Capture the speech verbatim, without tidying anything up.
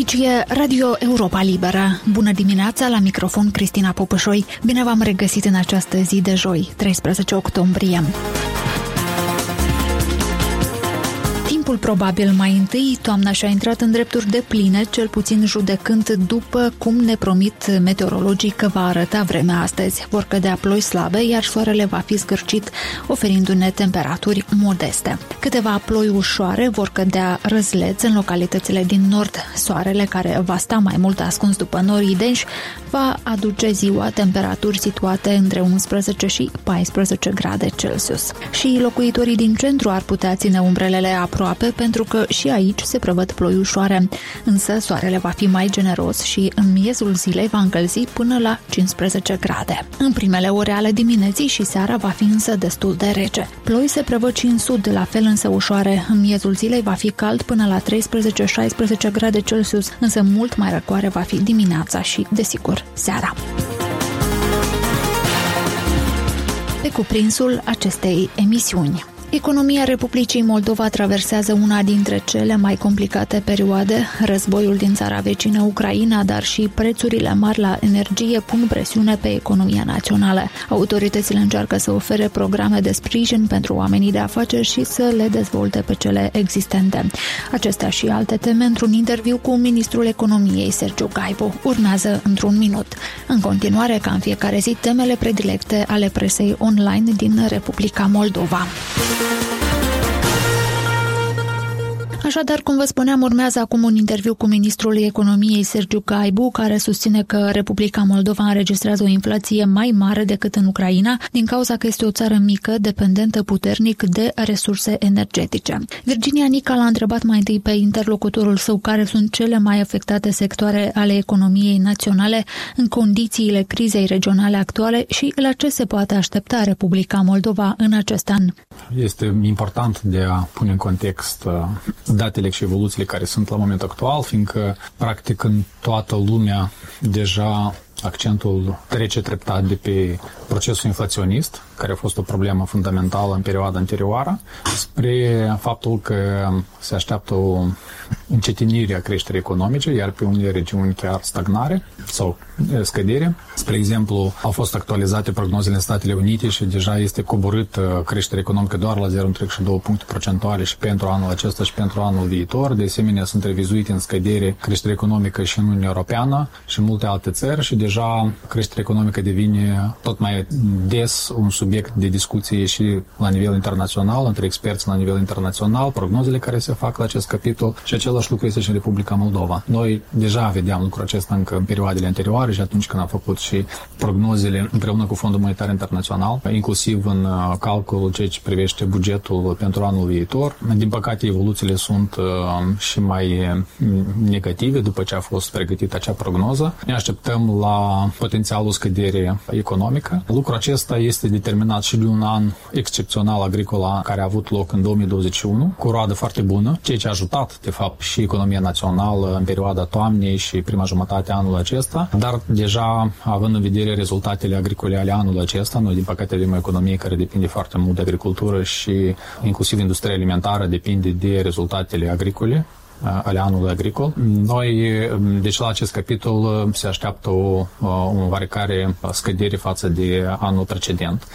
Aici e Radio Europa Liberă. Bună dimineața, la microfon Cristina Popășoi. Bine v-am regăsit în această zi de joi, treisprezece octombrie. Probabil mai întâi, toamna și-a intrat în drepturi de pline, cel puțin judecând după cum ne promit meteorologii că va arăta vremea astăzi. Vor cădea ploi slabe, iar soarele va fi zgârcit, oferindu-ne temperaturi modeste. Câteva ploi ușoare vor cădea răzleți în localitățile din nord. Soarele, care va sta mai mult ascuns după norii denși, va aduce ziua temperaturi situate între unsprezece și paisprezece grade Celsius. Și locuitorii din centru ar putea ține umbrelele aproape, pentru că și aici se prevăd ploi ușoare, însă soarele va fi mai generos și în miezul zilei va încălzi până la cincisprezece grade. În primele ore ale dimineții și seara va fi însă destul de rece. Ploi se prevăd și în sud, la fel însă ușoare. În miezul zilei va fi cald până la treisprezece șaisprezece grade Celsius, însă mult mai răcoare va fi dimineața și, desigur, seara. Pe cuprinsul acestei emisiuni. Economia Republicii Moldova traversează una dintre cele mai complicate perioade. Războiul din țara vecină Ucraina, dar și prețurile mari la energie pun presiune pe economia națională. Autoritățile încearcă să ofere programe de sprijin pentru oamenii de afaceri și să le dezvolte pe cele existente. Acestea și alte teme într-un interviu cu ministrul economiei Sergiu Gaibu. Urmează într-un minut. În continuare, ca în fiecare zi, temele predilecte ale presei online din Republica Moldova. Așadar, cum vă spuneam, urmează acum un interviu cu ministrul economiei Sergiu Gaibu, care susține că Republica Moldova înregistrează o inflație mai mare decât în Ucraina, din cauza că este o țară mică, dependentă puternic de resurse energetice. Virginia Nica l-a întrebat mai întâi pe interlocutorul său care sunt cele mai afectate sectoare ale economiei naționale în condițiile crizei regionale actuale și la ce se poate aștepta Republica Moldova în acest an. Este important de a pune în context datele și evoluțiile care sunt la momentul actual, fiindcă, practic, în toată lumea deja accentul trece treptat de pe procesul inflaționist, care a fost o problemă fundamentală în perioada anterioară, spre faptul că se așteaptă o încetinire a creșterii economice, iar pe unele regiuni chiar stagnare sau scădere. Spre exemplu, au fost actualizate prognozele în Statele Unite și deja este coborât creșterea economică doar la zero virgulă doi puncte procentuale și pentru anul acesta și pentru anul viitor. De asemenea, sunt revizuite în scădere creșterea economică și în Uniunea Europeană și în multe alte țări și deja creșterea economică devine tot mai des un subiect de discuție și la nivel internațional, între experți la nivel internațional, prognozele care se fac la acest capitol și același lucru este și în Republica Moldova. Noi deja vedeam lucrul acesta încă în perioadele anterioare și atunci când am făcut și prognozele împreună cu Fondul Monetar Internațional, inclusiv în calculul ceea ce privește bugetul pentru anul viitor. Din păcate, evoluțiile sunt uh, și mai negative după ce a fost pregătită acea prognoză. Ne așteptăm la potențialul scădere economică. Lucrul acesta este determinat și de un an excepțional agricol care a avut loc în două mii douăzeci și unu, cu o roadă foarte bună, ceea ce a ajutat, de fapt, și economia națională în perioada toamnei și prima jumătate a anului acesta, dar deja, având în vedere rezultatele agricole ale anului acesta, noi, din păcate, avem o economie care depinde foarte mult de agricultură și inclusiv industria alimentară depinde de rezultatele agricole ale anului agricol. Noi, deci la acest capitol se așteaptă o, o oarecare scădere față de anul precedent.